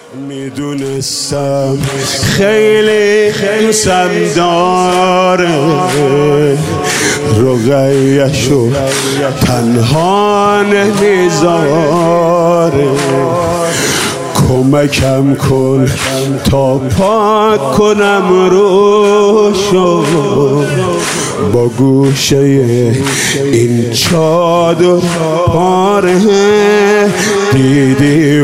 میدونستم خیلی دوستم داره، رقیه‌شو تنها نمیذاره. کمکم کن تا پاک کنم روشو، با گوشه این چادر پاره. دیدی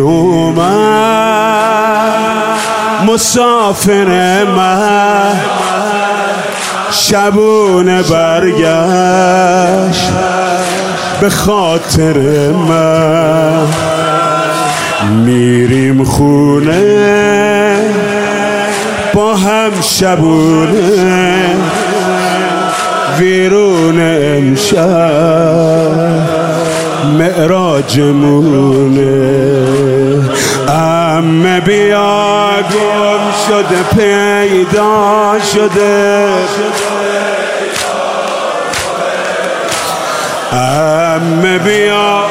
اومد مسافر من، شبونه برگشت به خاطر من. میریم خونه با هم شبونه، ویرون امشب معراجمونه. عمه بیا گم شده پیدا شده، عمه بیا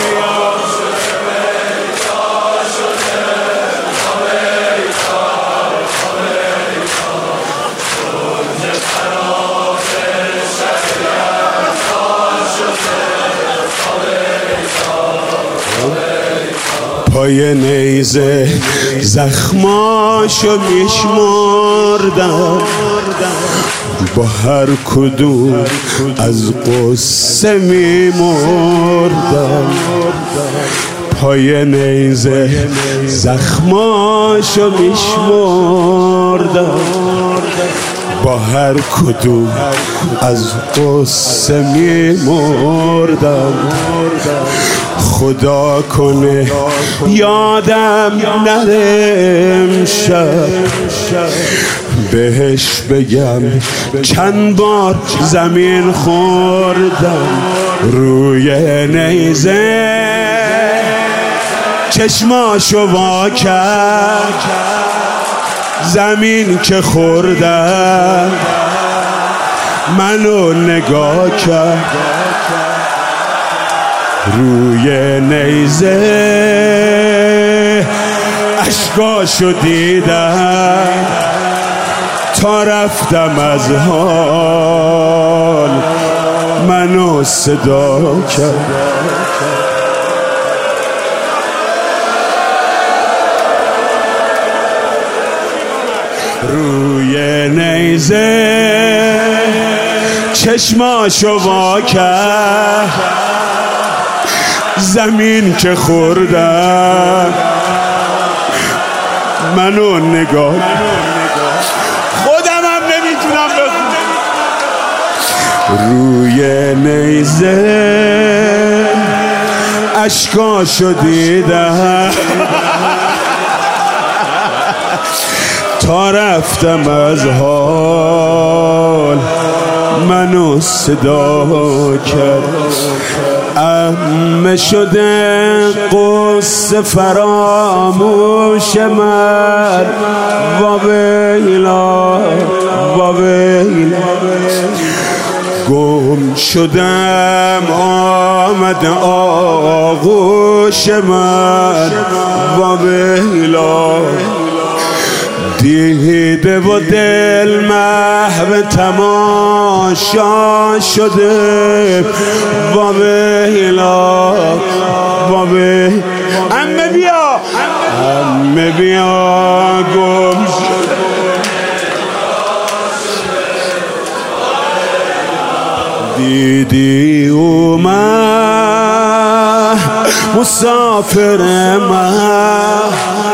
پای نیزه زخماشو میشمردم، با هر کدوم از قصه میمردم. پای نیزه زخماشو میشمردم، با هر کدوم از قصه میمردم. خدا کنه یادم نره امشب، بهش بگم چند بار زمین خوردم. روی نیزه چشماشو وا کرد، زمین که خوردم منو نگاه کرد. روی نیزه اشکاشو دیدم، تا رفتم از حال منو صدا کرد. روی نیزه چشماشو وا کرد، زمین که خوردم منو نگاه. خودم هم نمیتونم بخونم. روی نیزه اشکاشو دیدم، تا رفتم از حال منو صدا کرد. عمه شده قصه فراموش من، واویلا واویلا. گم شدم آمد آغوش من، واویلا. دیده و دل محو تماشا شده، واویلا واویلا. عمه بیا عمه بیا گم شده. دیدی اومد مسافر من،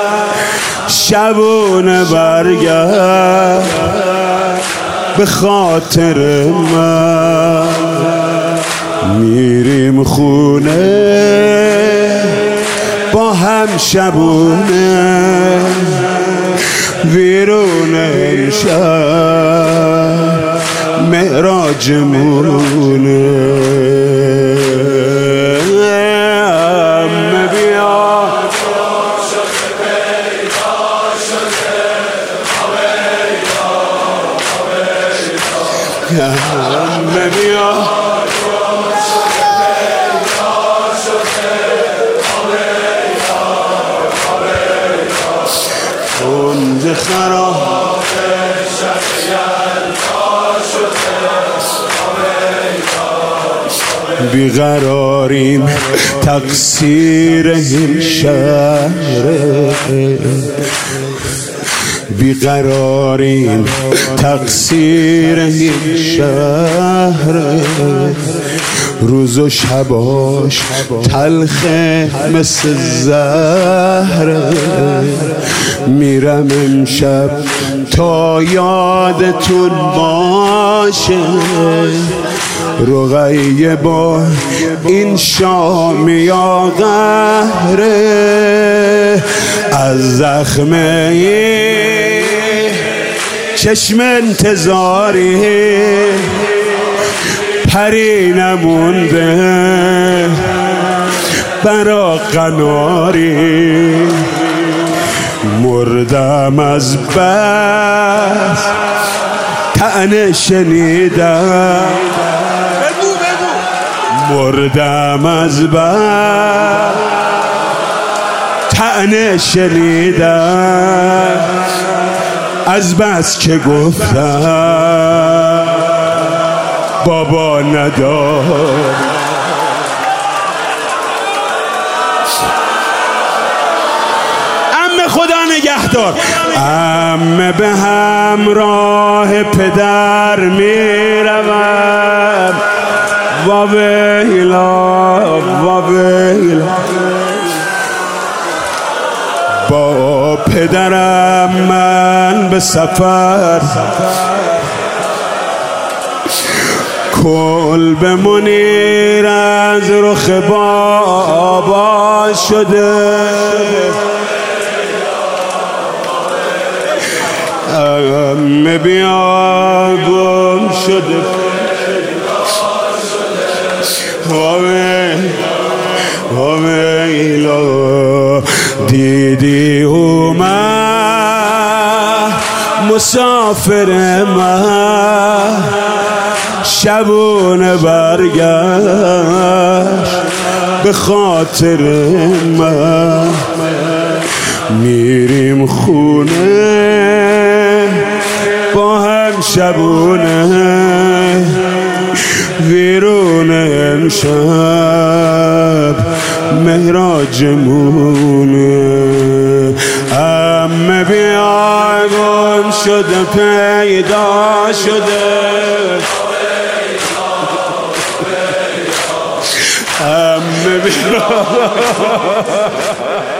شبونه برگشت به خاطر من. میریم خونه با هم شبونه، ویرون امشب معراجمونه. عمه بیا کند خراب بیقراریم تقصیر این شهر، بیقراریم تقصیر این شهر، روز و شباش تلخه مثل زهر، میرم امشب تا یادتون باشه رقیه با این شام یا قهره، از زخمه چشم انتظاری پری نمونده برا قناری، مردم از بس طعنه شنیدم، مردم از بس طعنه شنیدم، از بس که گفتم بابا ندار. عمه خدا نگهدار. عمه به همراه پدر میروم، وابیلا وابیلا، با پدرم من به سفر، کلب منیر از رخ بابا شده، عمه بیا گم شده، ویلا دیدی اومد مسافر من، شبونه برگشت به خاطر من، میریم خونه با هم شبونه، ویرون امشب مهراجمونه، عمه بیا گم شده پیدا شده، عمه بیا